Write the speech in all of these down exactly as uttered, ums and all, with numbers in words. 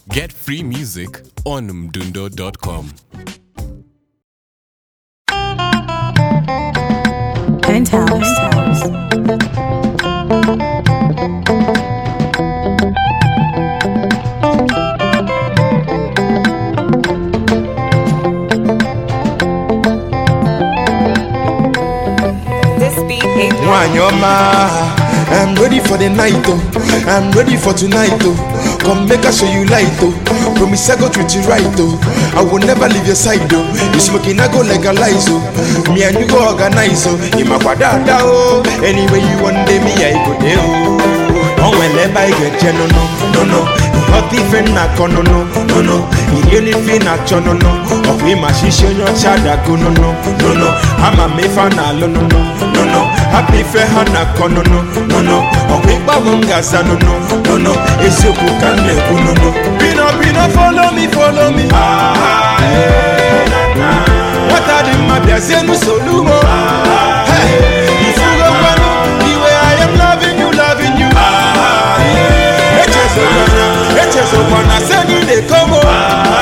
Get free music on mdundo dot com. Penthouse. Wanyoma, I'm ready for the night, oh. I'm ready for tonight, oh. Come make I show you light, oh. Promise I go treat you right, oh. I will never leave your side, oh. You smoking, I go legalize, oh. Me and you go organize, oh. In my quadada, oh. Anyway you want day, me I go there, oh. Oh, whenever I get you, no, no, no, no. Hot even na kono, no, no, no. Anything na chono, no. Oh, we must show your child, go, no, no, no, no. I'm a me fan, no, no, no, no, no. Happy fair hana kono, no, no, no. Oh, we bamungaza, no, no, no, no. It's you who can make, no, no. Pino, pino, follow me, follow me. Ah, hey, na, na. What are the matters, no solumo? Hey, if you go one, the way I am loving you, loving you. Ah, yeah. It's just a one, it's just a one. I said you they come on.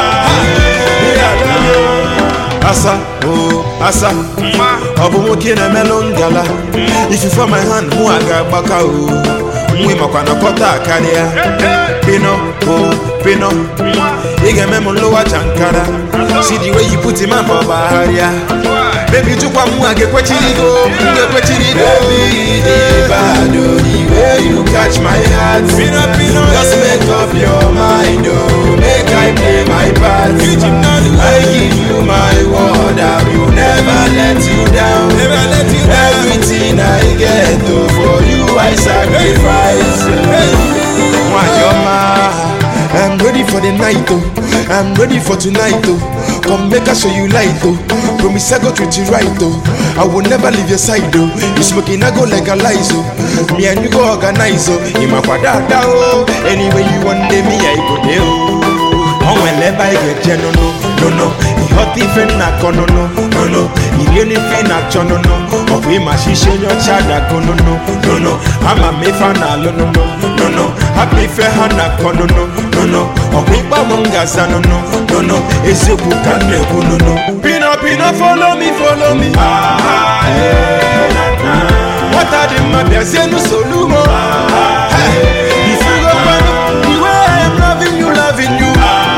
Asa, oh, asa. Obu mokina melongala. If you find my hand, mu aga baka oh. Mwi makwana kota akaria. Pino, oh, pino. Iga memo lowa chankara. See the way you put him up for baharia. Baby, you kwa mu age kwa chirigo, nge kwa chirigo. Baby, the bado, the way you catch my heart. Pino, pino, just make up your mind, oh. Make I play my part. I give you my word, I will never let you down. Never let you down. Everything I get, oh, for you I sacrifice. Wanyoma, I'm ready for the night, oh. I'm ready for tonight, oh. Come make I show you light, oh. Promise I go treat you right, oh. I will never leave your side, oh. You smoking, I go legalize, oh. Me and you go organize, oh. In my quadada, oh. Anyway you want day, me I go there, oh. Oh, whenever I get you, no, no, no, no. Hot even na kono, no, no, no. Anything na chono, no. Oh, we must show your child, go, no, no, no, no. I'm a me fan, no, no, no, no. Happy fair hana kono, no, no, no. Oh, we bamungaza, no, no, no, no. It's you who can make, no, no. Pino, pino, follow me, follow me. Ah, hey, na, na. What are the matters, no solumo? Hey, if you go back, the way I am loving you, loving you.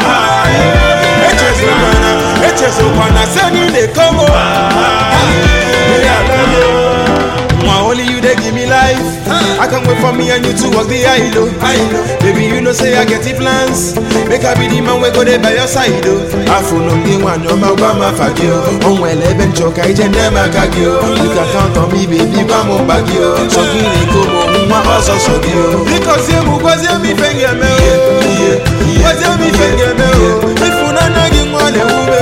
It's just a one I send you they come over. Only you they give me life. I can't wait for me and you to walk the aisle. Baby, you know say I get the plans. Make I be the man we go there by your side. I phone on the one no my grandma fagio. On well even choke I just never kagio. You can count on me baby, grandma bagio. So you come my also so you. Because you was you me finger me. Was you me finger me. If you not nagging one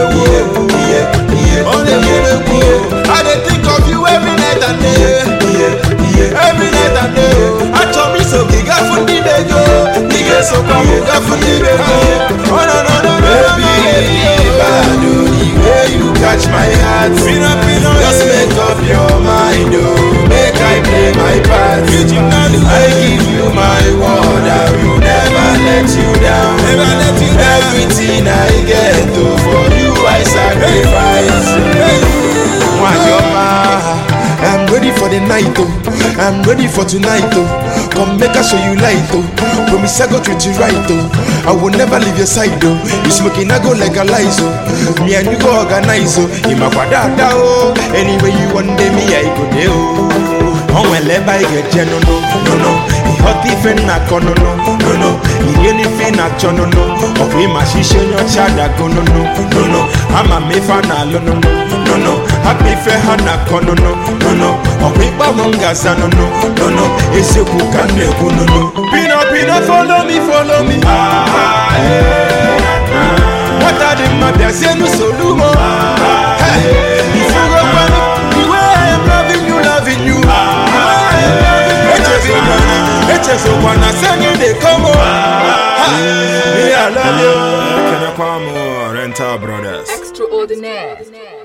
I dey think of you every night and day. Every night and day. I told me so giga for the bego. Nigga so come giga for the bego. Oh no no no no. Baby, bado the way you catch my heart. Just make up your mind, oh. Make I play my part. I give you my word, I will never let you down. Everything I get, oh, for you I sacrifice. Wanyoma, I'm ready for the night, oh. I'm ready for tonight, oh. Come make I show you light, oh. Promise I go treat you right, oh. I will never leave your side, oh. You smoking, I go legalize, oh. Me and you go organize, oh. In my quadada, oh. Anyway you want day, me I go there, oh. Oh, whenever I get you, no, no, no, no. Hot even na kono, no, no, no. Anything na chono, no. Oh, we must show your child, go, no, no, no, no. I'm a me fan, no, no, no, no. Happy fair hana kono, no, no, no. Oh, we bamungaza, no, no, no, no. It's you who can make, no, no. Pino, pino, follow me, follow me. Ah, hey, na, na. What are the matters, no solumo? Hey, if you go back, the way I am loving you, loving you. It's just a one I send you they come over. Me I love you. Can I come over? Rental Brothers. Extraordinaire.